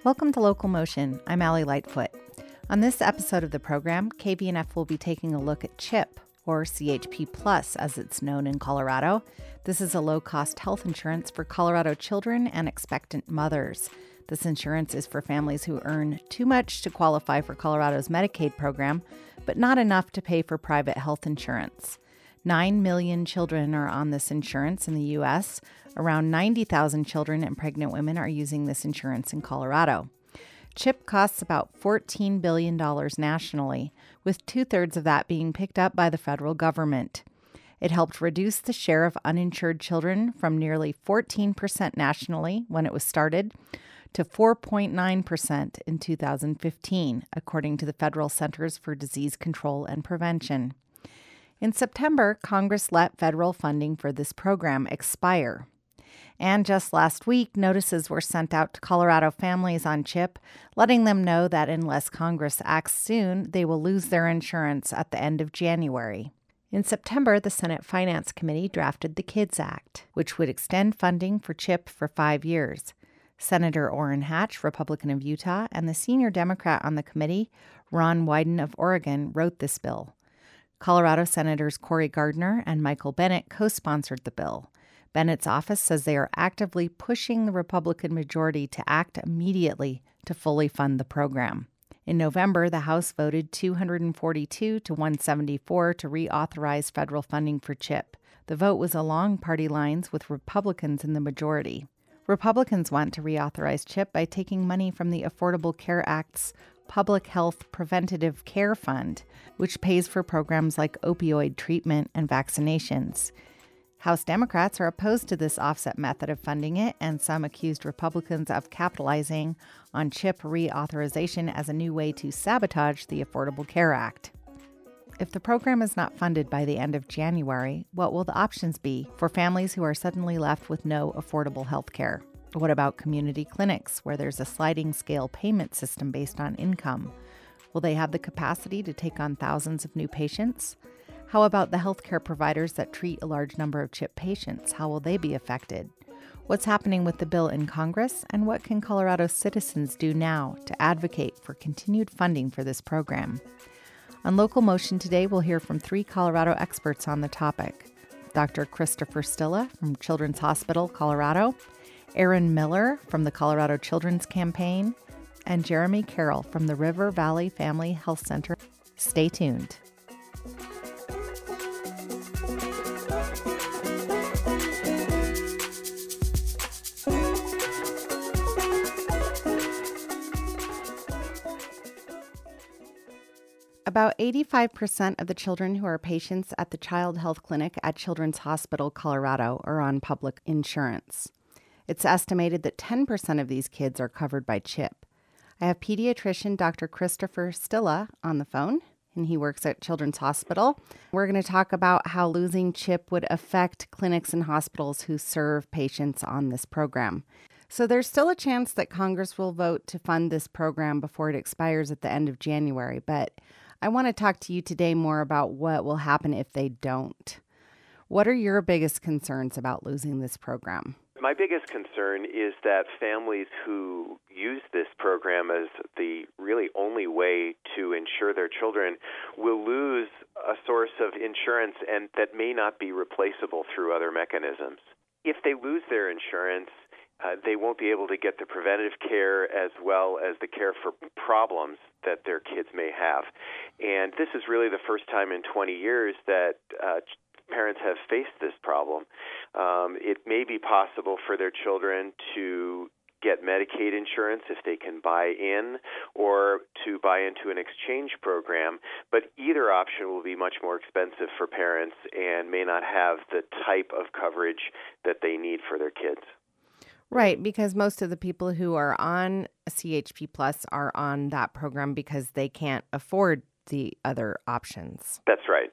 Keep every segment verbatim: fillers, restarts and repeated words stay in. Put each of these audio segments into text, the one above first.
Welcome to Local Motion. I'm Allie Lightfoot. On this episode of the program, K V N F will be taking a look at CHIP, or C H P Plus as it's known in Colorado. This is a low-cost health insurance for Colorado children and expectant mothers. This insurance is for families who earn too much to qualify for Colorado's Medicaid program, but not enough to pay for private health insurance. Nine million children are on this insurance in the U S. Around ninety thousand children and pregnant women are using this insurance in Colorado. CHIP costs about fourteen billion dollars nationally, with two-thirds of that being picked up by the federal government. It helped reduce the share of uninsured children from nearly fourteen percent nationally when it was started to four point nine percent in two thousand fifteen, according to the Federal Centers for Disease Control and Prevention. In September, Congress let federal funding for this program expire. And just last week, notices were sent out to Colorado families on CHIP, letting them know that unless Congress acts soon, they will lose their insurance at the end of January. In September, the Senate Finance Committee drafted the KIDS Act, which would extend funding for CHIP for five years. Senator Orrin Hatch, Republican of Utah, and the senior Democrat on the committee, Ron Wyden of Oregon, wrote this bill. Colorado Senators Cory Gardner and Michael Bennet co-sponsored the bill. Bennett's office says they are actively pushing the Republican majority to act immediately to fully fund the program. In November, the House voted two hundred forty-two to one seventy-four to reauthorize federal funding for CHIP. The vote was along party lines with Republicans in the majority. Republicans want to reauthorize CHIP by taking money from the Affordable Care Act's Public Health Preventative Care Fund, which pays for programs like opioid treatment and vaccinations. House Democrats are opposed to this offset method of funding it, and some accused Republicans of capitalizing on CHIP reauthorization as a new way to sabotage the Affordable Care Act. If the program is not funded by the end of January, what will the options be for families who are suddenly left with no affordable health care? What about community clinics, where there's a sliding scale payment system based on income? Will they have the capacity to take on thousands of new patients? How about the healthcare providers that treat a large number of CHIP patients? How will they be affected? What's happening with the bill in Congress, and what can Colorado citizens do now to advocate for continued funding for this program? On Local Motion today, we'll hear from three Colorado experts on the topic. Doctor Christopher Stilla from Children's Hospital, Colorado, Aaron Miller from the Colorado Children's Campaign, and Jeremy Carroll from the River Valley Family Health Center. Stay tuned. About eighty-five percent of the children who are patients at the Child Health Clinic at Children's Hospital, Colorado, are on public insurance. It's estimated that ten percent of these kids are covered by CHIP. I have pediatrician Doctor Christopher Stilla on the phone, and he works at Children's Hospital. We're going to talk about how losing CHIP would affect clinics and hospitals who serve patients on this program. So there's still a chance that Congress will vote to fund this program before it expires at the end of January, but I want to talk to you today more about what will happen if they don't. What are your biggest concerns about losing this program? My biggest concern is that families who use this program as the really only way to insure their children will lose a source of insurance and that may not be replaceable through other mechanisms. If they lose their insurance, uh, they won't be able to get the preventative care as well as the care for problems that their kids may have. And this is really the first time in twenty years that uh, parents have faced this problem. Um, it may be possible for their children to get Medicaid insurance if they can buy in, or to buy into an exchange program, but either option will be much more expensive for parents and may not have the type of coverage that they need for their kids. Right, because most of the people who are on C H P Plus are on that program because they can't afford the other options. That's right.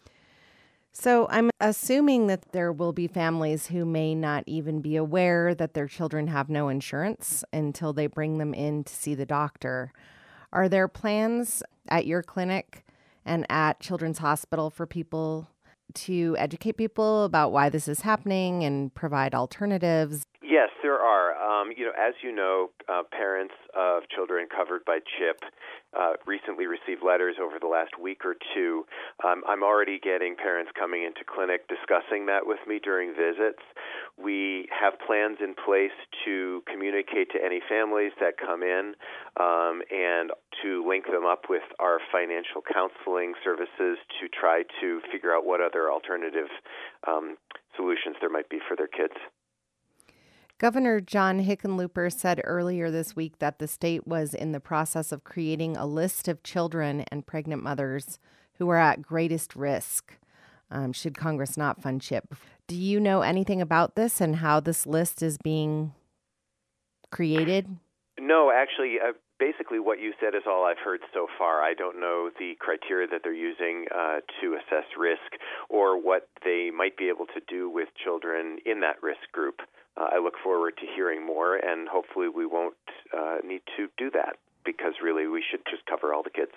So I'm assuming that there will be families who may not even be aware that their children have no insurance until they bring them in to see the doctor. Are there plans at your clinic and at Children's Hospital for people to educate people about why this is happening and provide alternatives? Yes, there are. Um, Um, you know, as you know, uh, parents of children covered by CHIP uh, recently received letters over the last week or two. Um, I'm already getting parents coming into clinic discussing that with me during visits. We have plans in place to communicate to any families that come in um, and to link them up with our financial counseling services to try to figure out what other alternative um, solutions there might be for their kids. Governor John Hickenlooper said earlier this week that the state was in the process of creating a list of children and pregnant mothers who are at greatest risk um, should Congress not fund CHIP. Do you know anything about this and how this list is being created? No, actually, uh, basically what you said is all I've heard so far. I don't know the criteria that they're using uh, to assess risk or what they might be able to do with children in that risk group. Uh, I look forward to hearing more, and hopefully we won't uh, need to do that because really we should just cover all the kids.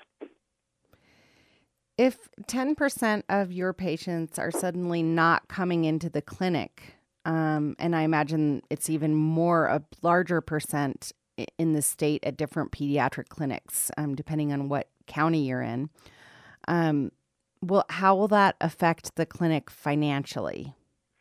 If ten percent of your patients are suddenly not coming into the clinic, um, and I imagine it's even more, a larger percent in the state at different pediatric clinics, um, depending on what county you're in, um, well, how will that affect the clinic financially?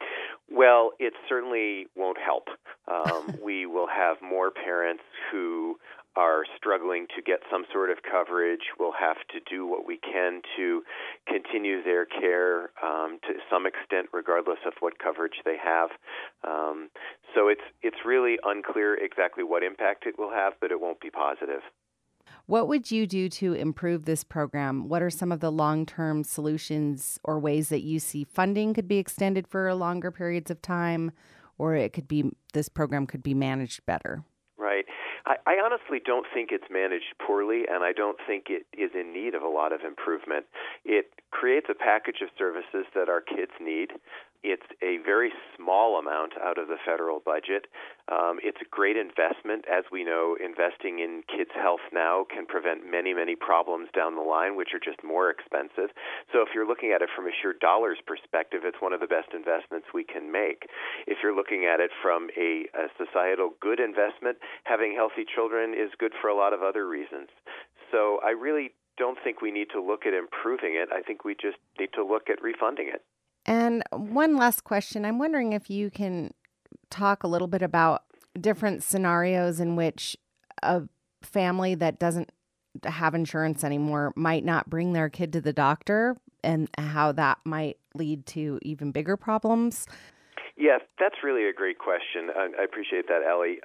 Well, it certainly won't help. Um, we will have more parents who are struggling to get some sort of coverage. We'll have to do what we can to continue their care um, to some extent, regardless of what coverage they have. Um, so it's it's really unclear exactly what impact it will have, but it won't be positive. What would you do to improve this program? What are some of the long-term solutions or ways that you see funding could be extended for longer periods of time, or it could be this program could be managed better? Right. I, I honestly don't think it's managed poorly, and I don't think it is in need of a lot of improvement. It creates a package of services that our kids need. It's a very small amount out of the federal budget. Um, it's a great investment. As we know, investing in kids' health now can prevent many, many problems down the line, which are just more expensive. So if you're looking at it from a sheer dollars perspective, it's one of the best investments we can make. If you're looking at it from a, a societal good investment, having healthy children is good for a lot of other reasons. So I really don't think we need to look at improving it. I think we just need to look at refunding it. And one last question. I'm wondering if you can talk a little bit about different scenarios in which a family that doesn't have insurance anymore might not bring their kid to the doctor and how that might lead to even bigger problems. Yes, that's really a great question. I appreciate that, Ellie.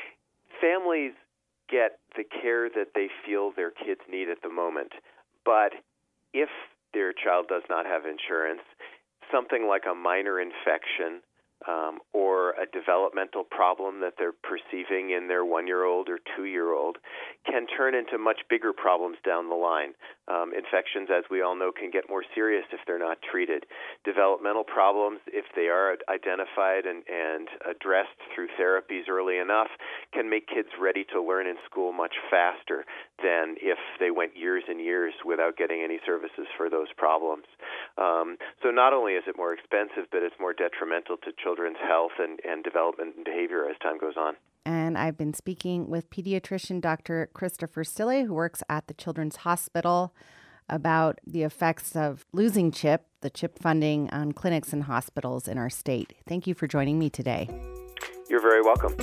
Families get the care that they feel their kids need at the moment. But if their child does not have insurance, something like a minor infection um, or a developmental problem that they're perceiving in their one-year-old or two-year-old can turn into much bigger problems down the line. Um, infections, as we all know, can get more serious if they're not treated. Developmental problems, if they are identified and, and addressed through therapies early enough, can make kids ready to learn in school much faster than if they went years and years without getting any services for those problems. Um, so not only is it more expensive, but it's more detrimental to children's health and, and development and behavior as time goes on. And I've been speaking with pediatrician Doctor Christopher Stille, who works at the Children's Hospital, about the effects of losing CHIP, the CHIP funding, on clinics and hospitals in our state. Thank you for joining me today. You're very welcome.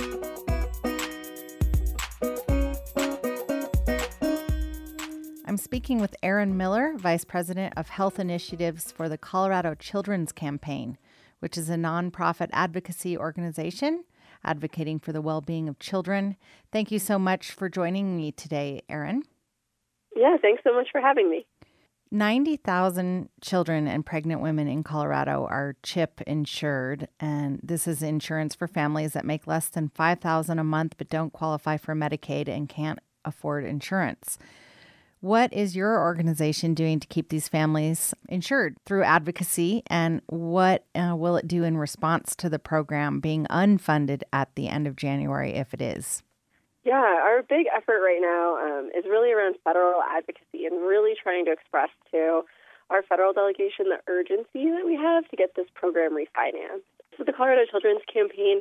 I'm speaking with Erin Miller, Vice President of Health Initiatives for the Colorado Children's Campaign, which is a nonprofit advocacy organization advocating for the well-being of children. Thank you so much for joining me today, Erin. Yeah, thanks so much for having me. ninety thousand children and pregnant women in Colorado are CHIP insured, and this is insurance for families that make less than five thousand dollars a month but don't qualify for Medicaid and can't afford insurance. What is your organization doing to keep these families insured through advocacy, and what uh, will it do in response to the program being unfunded at the end of January, if it is? Yeah, our big effort right now um, is really around federal advocacy and really trying to express to our federal delegation the urgency that we have to get this program refinanced. So the Colorado Children's Campaign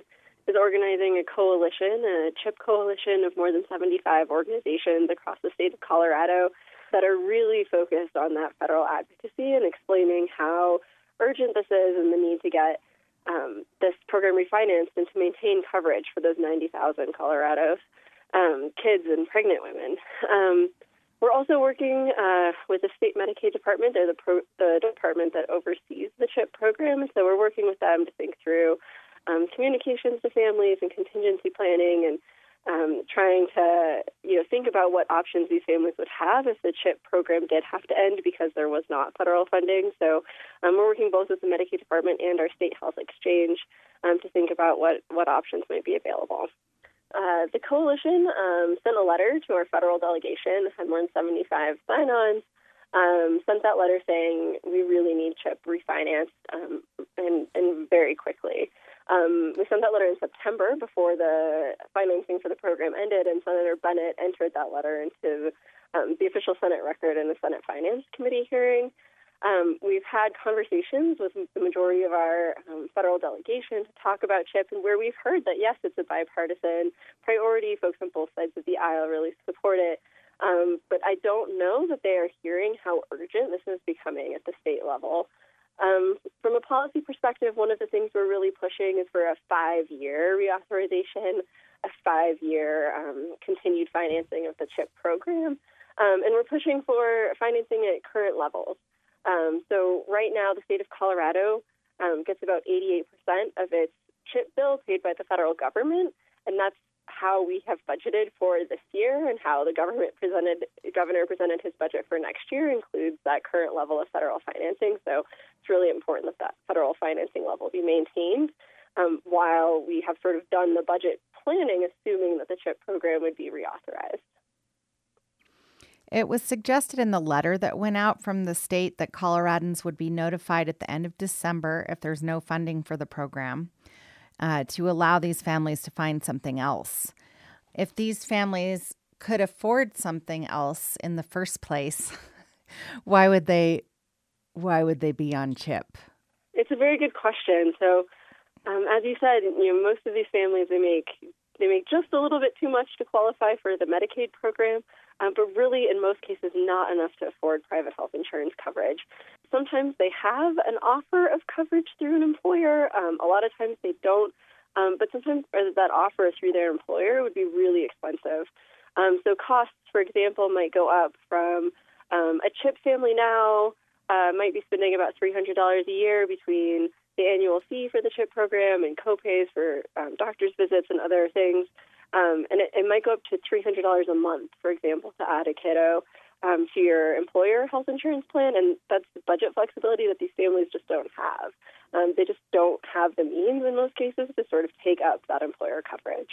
is organizing a coalition, a CHIP coalition of more than seventy-five organizations across the state of Colorado that are really focused on that federal advocacy and explaining how urgent this is and the need to get um, this program refinanced and to maintain coverage for those ninety thousand Colorados, um, kids and pregnant women. Um, we're also working uh, with the state Medicaid department. They're the, pro- the department that oversees the CHIP program, so we're working with them to think through um, communications to families and contingency planning and Um, trying to, you know, think about what options these families would have if the CHIP program did have to end because there was not federal funding. So um, we're working both with the Medicaid department and our state health exchange um, to think about what, what options might be available. Uh, the coalition um, sent a letter to our federal delegation, had more than seventy-five sign-ons, um, sent that letter saying we really need CHIP refinanced um, and, and very quickly. Um, we sent that letter in September before the financing for the program ended, and Senator Bennett entered that letter into um, the official Senate record in the Senate Finance Committee hearing. Um, we've had conversations with the majority of our um, federal delegation to talk about CHIP, and where we've heard that, yes, it's a bipartisan priority. Folks on both sides of the aisle really support it. Um, but I don't know that they are hearing how urgent this is becoming at the state level. Um, from a policy perspective, one of the things we're really pushing is for a five-year reauthorization, a five-year um, continued financing of the CHIP program, um, and we're pushing for financing at current levels. Um, so right now, the state of Colorado um, gets about eighty-eight percent of its CHIP bill paid by the federal government, and that's how we have budgeted for this year, and how the government presented, governor presented his budget for next year includes that current level of federal financing. So it's really important that that federal financing level be maintained um, while we have sort of done the budget planning, assuming that the CHIP program would be reauthorized. It was suggested in the letter that went out from the state that Coloradans would be notified at the end of December if there's no funding for the program. Uh, to allow these families to find something else. If these families could afford something else in the first place, why would they why would they be on CHIP? It's a very good question. So, um, as you said, you know, most of these families they make they make just a little bit too much to qualify for the Medicaid program, um, but really, in most cases, not enough to afford private health insurance coverage. Sometimes they have an offer of coverage through an employer. Um, a lot of times they don't, um, but sometimes that offer through their employer would be really expensive. Um, so costs, for example, might go up from um, a CHIP family now uh, might be spending about three hundred dollars a year between the annual fee for the CHIP program and copays for um, doctor's visits and other things. Um, and it, it might go up to three hundred dollars a month, for example, to add a kiddo um, to your employer health insurance plan. And that's the budget flexibility that these families just don't have. Um, they just don't have the means in most cases to sort of take up that employer coverage.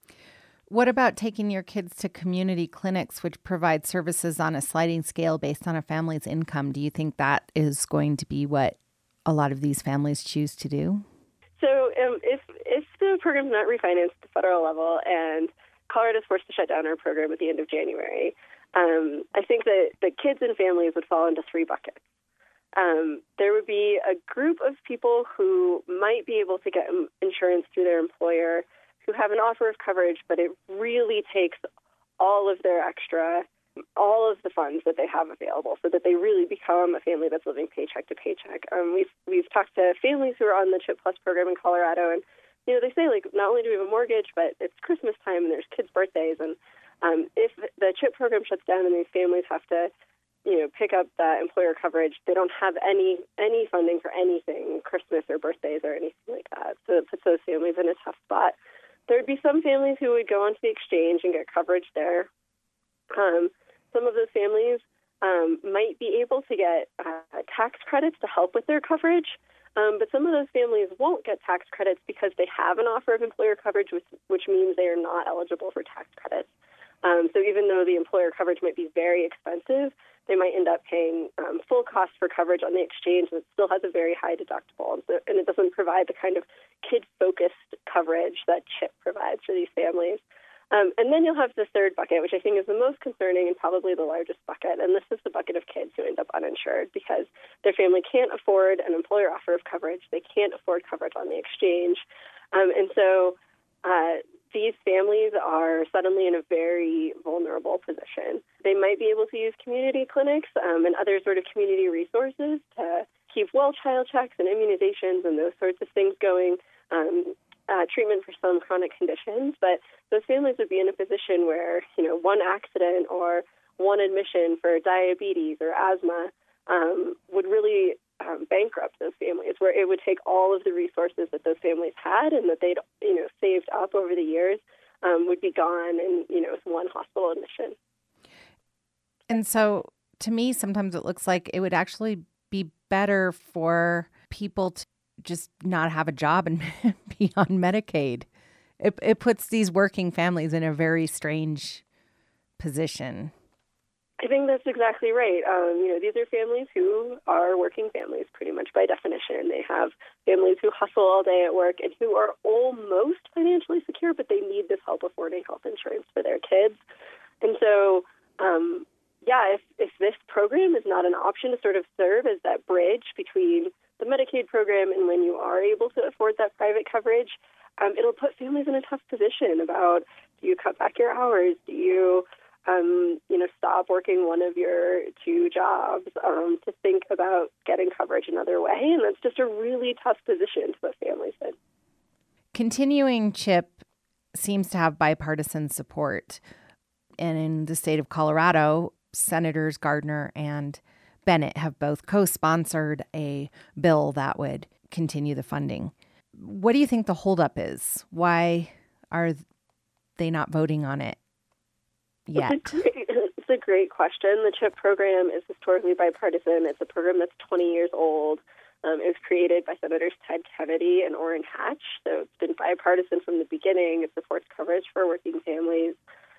What about taking your kids to community clinics, which provide services on a sliding scale based on a family's income? Do you think that is going to be what a lot of these families choose to do? So um, if if the program's not refinanced at the federal level and Colorado is forced to shut down our program at the end of January, um, I think that the kids and families would fall into three buckets. Um, there would be a group of people who might be able to get insurance through their employer who have an offer of coverage, but it really takes all of their extra, all of the funds that they have available so that they really become a family that's living paycheck to paycheck. Um, we've we've talked to families who are on the CHIP Plus program in Colorado, and you know they say, like, not only do we have a mortgage, but it's Christmas time and there's kids' birthdays, and um, if the CHIP program shuts down and these families have to, you know, pick up that employer coverage, they don't have any any funding for anything, Christmas or birthdays or anything like that. So it puts those families in a tough spot. There would be some families who would go onto the exchange and get coverage there. Um, some of those families um, might be able to get uh, tax credits to help with their coverage, um, but some of those families won't get tax credits because they have an offer of employer coverage, which, which means they are not eligible for tax credits. Um, so even though the employer coverage might be very expensive, they might end up paying um, full cost for coverage on the exchange that still has a very high deductible, and, so, and it doesn't provide the kind of kid-focused coverage that CHIP provides for these families. Um, and then you'll have the third bucket, which I think is the most concerning and probably the largest bucket, and this is the bucket of kids who end up uninsured because their family can't afford an employer offer of coverage. They can't afford coverage on the exchange. Um, and so uh, these families are suddenly in a very vulnerable position. They might be able to use community clinics um, and other sort of community resources to keep well child checks and immunizations and those sorts of things going, um, uh, treatment for some chronic conditions. But those families would be in a position where, you know, one accident or one admission for diabetes or asthma um, would really um, bankrupt those families, where it would take all of the resources that those families had and that they'd, you know, saved up over the years um, would be gone in, you know, one hospital admission. And so to me, sometimes it looks like it would actually be better for people to just not have a job and be on Medicaid. It, it puts these working families in a very strange position. I think that's exactly right. Um, you know, these are families who are working families pretty much by definition. They have families who hustle all day at work and who are almost financially secure, but they need this help affording health insurance for their kids. And so, um, yeah, if, if this program is not an option to sort of serve as that bridge between the Medicaid program and when you are able to afford that private coverage, um, it'll put families in a tough position about, do you cut back your hours? Do you Um, you know, stop working one of your two jobs um, to think about getting coverage another way. And that's just a really tough position to put families in. Continuing CHIP seems to have bipartisan support. And in the state of Colorado, Senators Gardner and Bennett have both co-sponsored a bill that would continue the funding. What do you think the holdup is? Why are they not voting on it yet? It's a, great, it's a great question. The CHIP program is historically bipartisan. It's a program that's twenty years old. Um, it was created by Senators Ted Kennedy and Orrin Hatch, so it's been bipartisan from the beginning. It supports coverage for working families.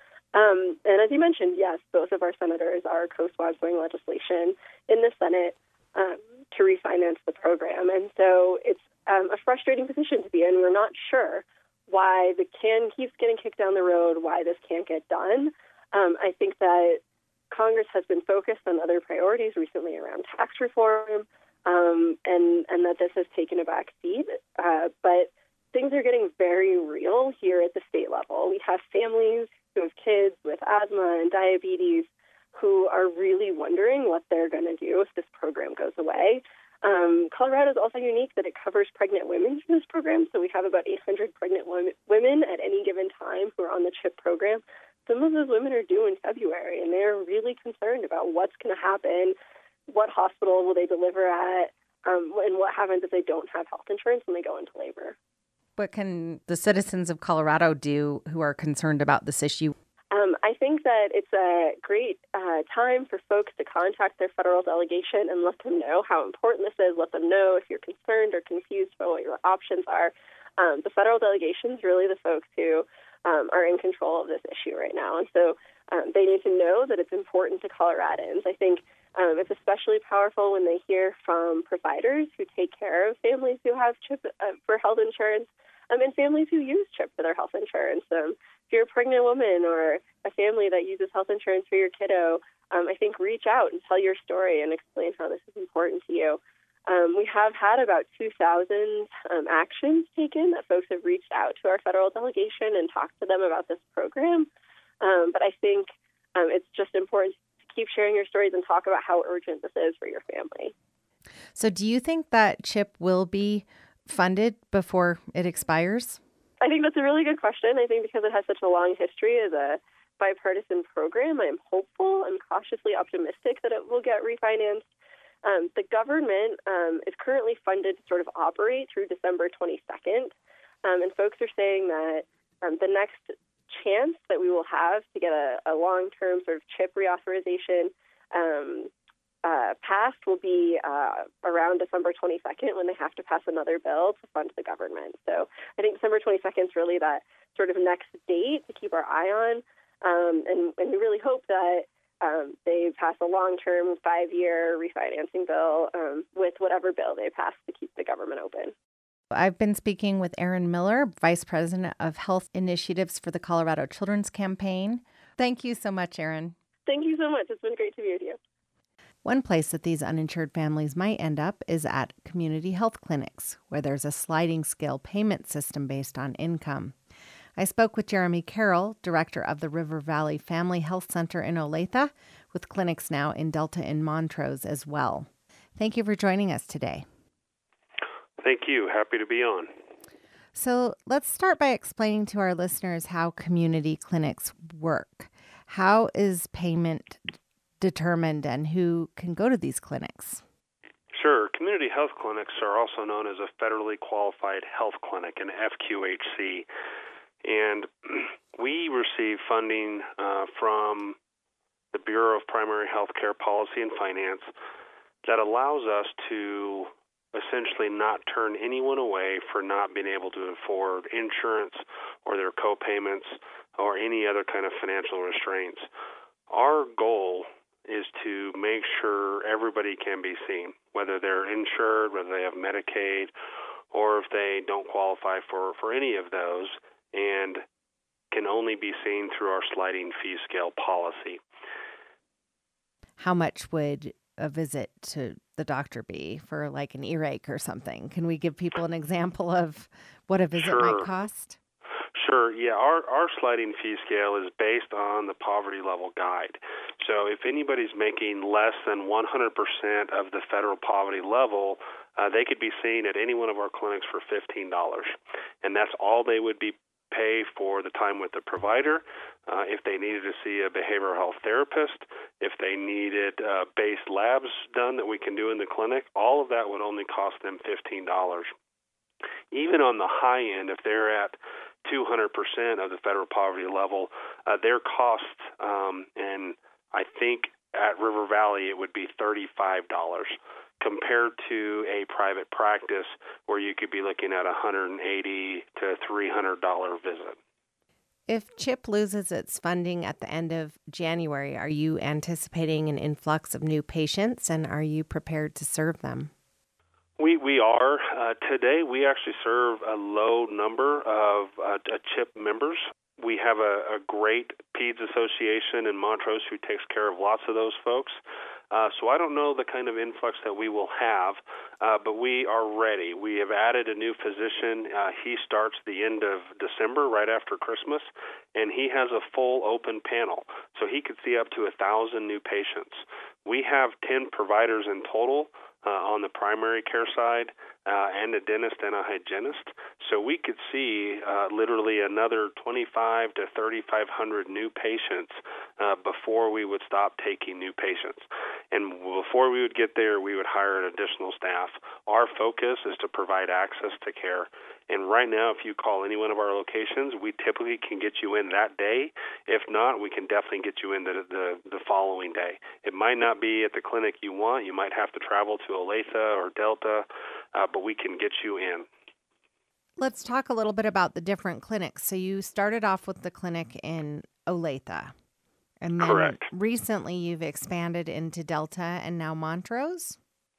Um, and as you mentioned, yes, both of our senators are co-sponsoring legislation in the Senate um, to refinance the program. And so it's um, a frustrating position to be in. We're not sure why the can keeps getting kicked down the road, why this can't get done. Um, I think that Congress has been focused on other priorities recently around tax reform, um, and, and that this has taken a back seat. Uh, but things are getting very real here at the state level. We have families who have kids with asthma and diabetes who are really wondering what they're going to do if this program goes away. Um, Colorado is also unique that it covers pregnant women through this program. So we have about eight hundred pregnant women at any given time who are on the CHIP program. Some of those women are due in February, and they're really concerned about what's going to happen, what hospital will they deliver at, um, and what happens if they don't have health insurance when they go into labor. What can the citizens of Colorado do who are concerned about this issue? Um, I think that it's a great uh, time for folks to contact their federal delegation and let them know how important this is. Let them know if you're concerned or confused about what your options are. Um, the federal delegation is really the folks who um, are in control of this issue right now. And so um, they need to know that it's important to Coloradans. I think um, it's especially powerful when they hear from providers who take care of families who have CHIP uh, for health insurance um, and families who use CHIP for their health insurance. Um, if you're a pregnant woman or a family that uses health insurance for your kiddo, um, I think reach out and tell your story and explain how this is important to you. Um, we have had about two thousand um, actions taken that folks have reached out to our federal delegation and talked to them about this program. Um, but I think um, it's just important to keep sharing your stories and talk about how urgent this is for your family. So do you think that CHIP will be funded before it expires? I think that's a really good question. I think because it has such a long history as a bipartisan program, I'm hopeful. I'm cautiously optimistic that it will get refinanced. Um, the government um, is currently funded to sort of operate through December twenty-second, um, and folks are saying that um, the next chance that we will have to get a, a long-term sort of CHIP reauthorization um, uh, passed will be uh, around December twenty-second when they have to pass another bill to fund the government. So I think December twenty-second is really that sort of next date to keep our eye on, um, and, and we really hope that Um, they pass a long-term five-year refinancing bill um, with whatever bill they pass to keep the government open. I've been speaking with Erin Miller, Vice President of Health Initiatives for the Colorado Children's Campaign. Thank you so much, Erin. Thank you so much. It's been great to be with you. One place that these uninsured families might end up is at community health clinics, where there's a sliding scale payment system based on income. I spoke with Jeremy Carroll, director of the River Valley Family Health Center in Olathe, with clinics now in Delta and Montrose as well. Thank you for joining us today. Thank you. Happy to be on. So let's start by explaining to our listeners how community clinics work. How is payment determined and who can go to these clinics? Sure. Community health clinics are also known as a federally qualified health clinic, an F Q H C. And we receive funding uh, from the Bureau of Primary Health Care Policy and Finance that allows us to essentially not turn anyone away for not being able to afford insurance or their co-payments or any other kind of financial restraints. Our goal is to make sure everybody can be seen, whether they're insured, whether they have Medicaid, or if they don't qualify for, for any of those, and can only be seen through our sliding fee scale policy. How much would a visit to the doctor be for like an earache or something? Can we give people an example of what a visit Sure. might cost? Sure. Yeah, our, our sliding fee scale is based on the poverty level guide. So if anybody's making less than one hundred percent of the federal poverty level, uh, they could be seen at any one of our clinics for fifteen dollars. And that's all they would be pay for the time with the provider. Uh, if they needed to see a behavioral health therapist, if they needed uh, base labs done that we can do in the clinic, all of that would only cost them fifteen dollars. Even on the high end, if they're at two hundred percent of the federal poverty level, uh, their cost, um, and I think at River Valley it would be thirty-five dollars compared to a private practice where you could be looking at a one hundred eighty to three hundred dollars visit. If CHIP loses its funding at the end of January, are you anticipating an influx of new patients, and are you prepared to serve them? We we are. Uh, today, we actually serve a low number of uh, CHIP members. We have a, a great PEDS association in Montrose who takes care of lots of those folks. Uh, so I don't know the kind of influx that we will have, uh, but we are ready. We have added a new physician. Uh, he starts the end of December, right after Christmas, and he has a full open panel. So he could see up to one thousand new patients. We have ten providers in total uh, on the primary care side, uh, and a dentist and a hygienist. So we could see uh, literally another twenty-five to thirty-five hundred new patients uh, before we would stop taking new patients. And before we would get there, we would hire an additional staff. Our focus is to provide access to care. And right now, if you call any one of our locations, we typically can get you in that day. If not, we can definitely get you in the, the, the following day. It might not be at the clinic you want. You might have to travel to Olathe or Delta, uh, but we can get you in. Let's talk a little bit about the different clinics. So you started off with the clinic in Olathe. And then Correct. Recently you've expanded into Delta and now Montrose?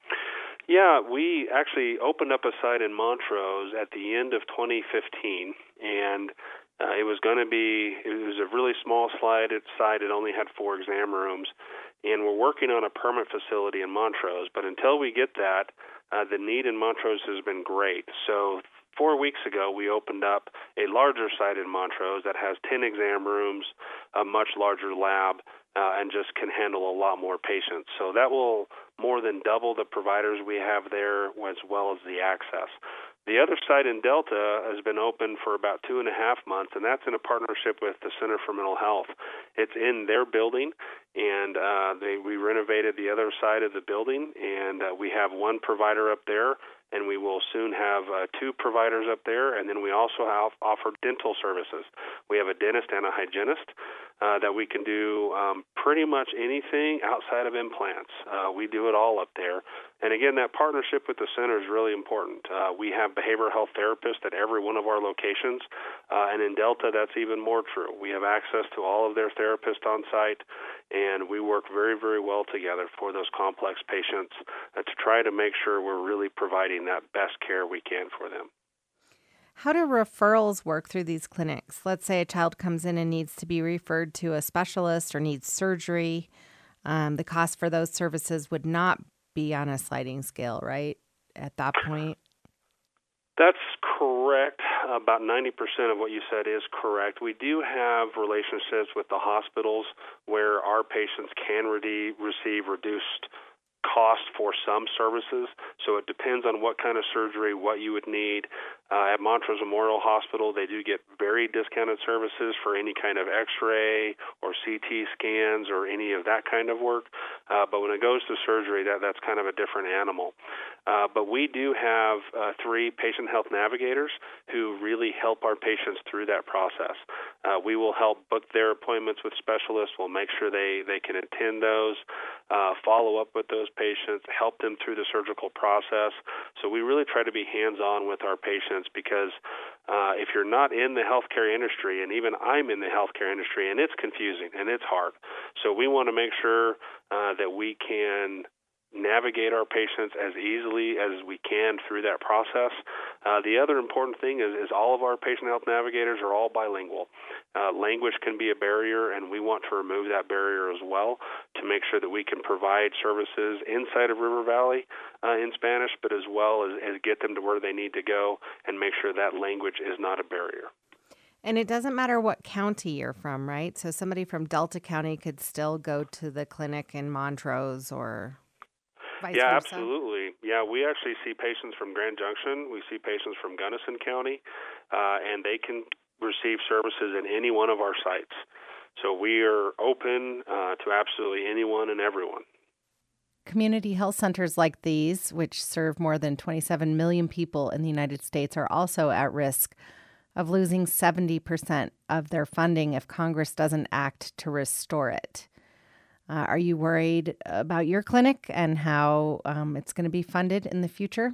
Yeah, we actually opened up a site in Montrose at the end of twenty fifteen, and uh, it was going to be, it was a really small slide site. It only had four exam rooms, and we're working on a permanent facility in Montrose. But until we get that, uh, the need in Montrose has been great. So Four weeks ago, we opened up a larger site in Montrose that has ten exam rooms, a much larger lab, uh, and just can handle a lot more patients. So that will more than double the providers we have there, as well as the access. The other site in Delta has been open for about two and a half months, and that's in a partnership with the Center for Mental Health. It's in their building, and uh, they, we renovated the other side of the building, and uh, we have one provider up there, and we will soon have uh, two providers up there, and then we also have offer dental services. We have a dentist and a hygienist uh, that we can do um, pretty much anything outside of implants. Uh, we do it all up there. And again, that partnership with the center is really important. Uh, we have behavioral health therapists at every one of our locations, uh, and in Delta, that's even more true. We have access to all of their therapists on site, and we work very, very well together for those complex patients uh, to try to make sure we're really providing that best care we can for them. How do referrals work through these clinics? Let's say a child comes in and needs to be referred to a specialist or needs surgery. Um, the cost for those services would not be on a sliding scale, right, at that point? That's correct. About ninety percent of what you said is correct. We do have relationships with the hospitals where our patients can re- receive reduced cost for some services, so it depends on what kind of surgery, what you would need. Uh, at Montrose Memorial Hospital, they do get very discounted services for any kind of x-ray or C T scans or any of that kind of work, uh, but when it goes to surgery, that, that's kind of a different animal. Uh, but we do have uh, three patient health navigators who really help our patients through that process. Uh, we will help book their appointments with specialists. We'll make sure they, they can attend those, uh, follow up with those patients, help them through the surgical process. So we really try to be hands-on with our patients because uh, if you're not in the healthcare industry, and even I'm in the healthcare industry, and it's confusing and it's hard. So we want to make sure uh, that we can navigate our patients as easily as we can through that process. Uh, the other important thing is, is all of our patient health navigators are all bilingual. Uh, language can be a barrier, and we want to remove that barrier as well to make sure that we can provide services inside of River Valley uh, in Spanish, but as well as, as get them to where they need to go and make sure that language is not a barrier. And it doesn't matter what county you're from, right? So somebody from Delta County could still go to the clinic in Montrose or vice yeah, versa? Absolutely. Yeah, we actually see patients from Grand Junction. We see patients from Gunnison County, uh, and they can receive services in any one of our sites. So we are open uh, to absolutely anyone and everyone. Community health centers like these, which serve more than twenty-seven million people in the United States, are also at risk of losing seventy percent of their funding if Congress doesn't act to restore it. Uh, are you worried about your clinic and how um, it's going to be funded in the future?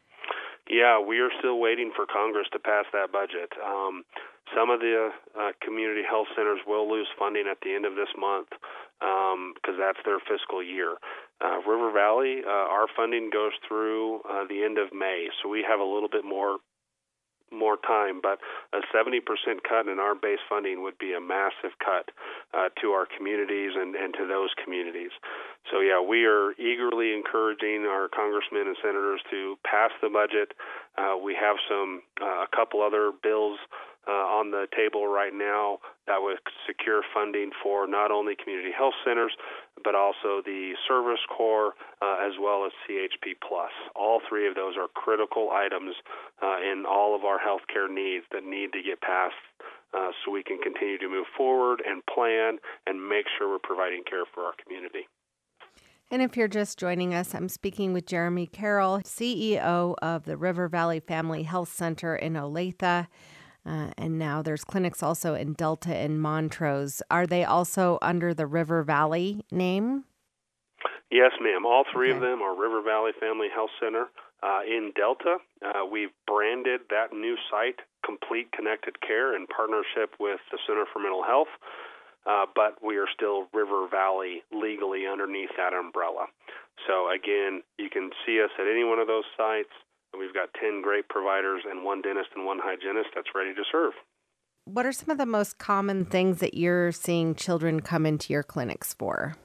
Yeah, we are still waiting for Congress to pass that budget. Um, some of the uh, community health centers will lose funding at the end of this month because um, that's their fiscal year. Uh, River Valley, uh, our funding goes through uh, the end of May, so we have a little bit more more time, but a seventy percent cut in our base funding would be a massive cut uh, to our communities and, and to those communities. So, yeah, we are eagerly encouraging our congressmen and senators to pass the budget. Uh, we have some uh, a couple other bills uh, on the table right now that would secure funding for not only community health centers, but also the Service Corps, uh, as well as C H P Plus. All three of those are critical items uh, in all of our healthcare needs that need to get passed uh, so we can continue to move forward and plan and make sure we're providing care for our community. And if you're just joining us, I'm speaking with Jeremy Carroll, C E O of the River Valley Family Health Center in Olathe. Uh, and now there's clinics also in Delta and Montrose. Are they also under the River Valley name? Yes, ma'am. All three okay. of them are River Valley Family Health Center. Uh, in Delta, uh, we've branded that new site Complete Connected Care in partnership with the Center for Mental Health, uh, but we are still River Valley legally underneath that umbrella. So, again, you can see us at any one of those sites. We've got ten great providers and one dentist and one hygienist that's ready to serve. What are some of the most common things that you're seeing children come into your clinics for?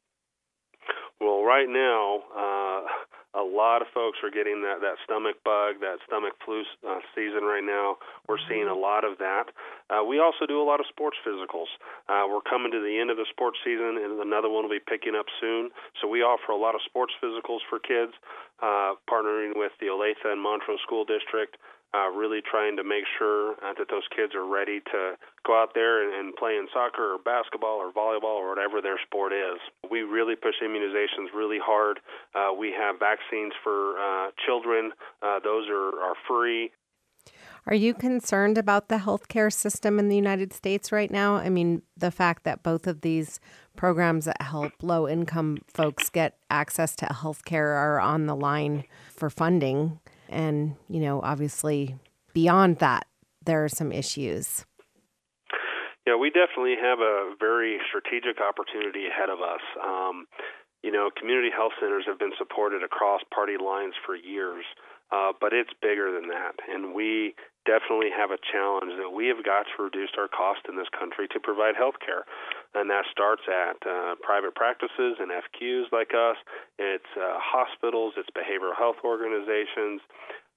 Well, right now, uh, a lot of folks are getting that, that stomach bug, that stomach flu uh, season right now. We're seeing a lot of that. Uh, we also do a lot of sports physicals. Uh, we're coming to the end of the sports season, and another one will be picking up soon. So we offer a lot of sports physicals for kids, uh, partnering with the Olathe and Montrose School District, uh, really trying to make sure uh, that those kids are ready to go out there and, and play in soccer or basketball or volleyball or whatever their sport is. We really push immunizations really hard. Uh, we have vaccines for uh, children. Uh, those are, are free. Are you concerned about the healthcare system in the United States right now? I mean, the fact that both of these programs that help low-income folks get access to healthcare are on the line for funding. And, you know, obviously beyond that, there are some issues. Yeah, we definitely have a very strategic opportunity ahead of us. Um, you know, community health centers have been supported across party lines for years, uh, but it's bigger than that. And we definitely have a challenge that we have got to reduce our cost in this country to provide health care. And that starts at uh, private practices and F Qs like us. It's uh, hospitals, it's behavioral health organizations.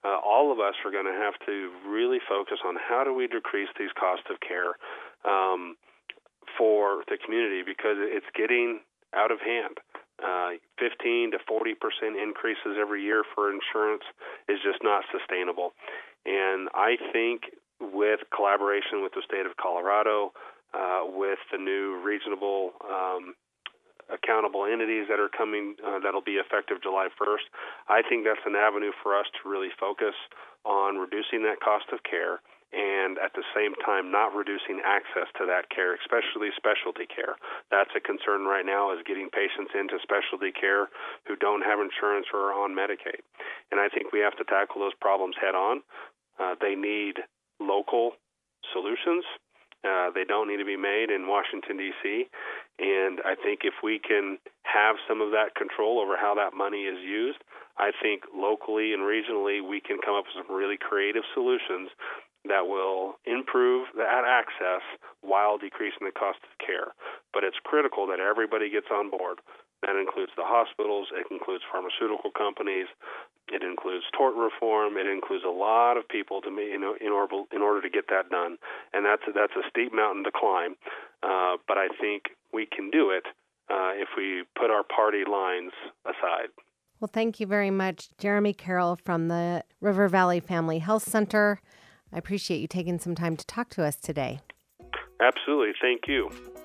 uh, all of us are going to have to really focus on how do we decrease these costs of care um, for the community, because it's getting out of hand. Uh, fifteen to forty percent increases every year for insurance is just not sustainable. And I think with collaboration with the state of Colorado, uh, with the new reasonable um, accountable entities that are coming, uh, that'll be effective July first, I think that's an avenue for us to really focus on reducing that cost of care, and at the same time not reducing access to that care, especially specialty care. That's a concern right now, is getting patients into specialty care who don't have insurance or are on Medicaid. And I think we have to tackle those problems head on. Uh, they need local solutions. Uh, they don't need to be made in Washington, D C And I think if we can have some of that control over how that money is used, I think locally and regionally we can come up with some really creative solutions that will improve that access while decreasing the cost of care. But it's critical that everybody gets on board. That includes the hospitals, it includes pharmaceutical companies, it includes tort reform, it includes a lot of people to me, you know, in order in order to get that done. And that's a, that's a steep mountain to climb. Uh, but I think we can do it uh, if we put our party lines aside. Well, thank you very much, Jeremy Carroll from the River Valley Family Health Center. I appreciate you taking some time to talk to us today. Absolutely. Thank you.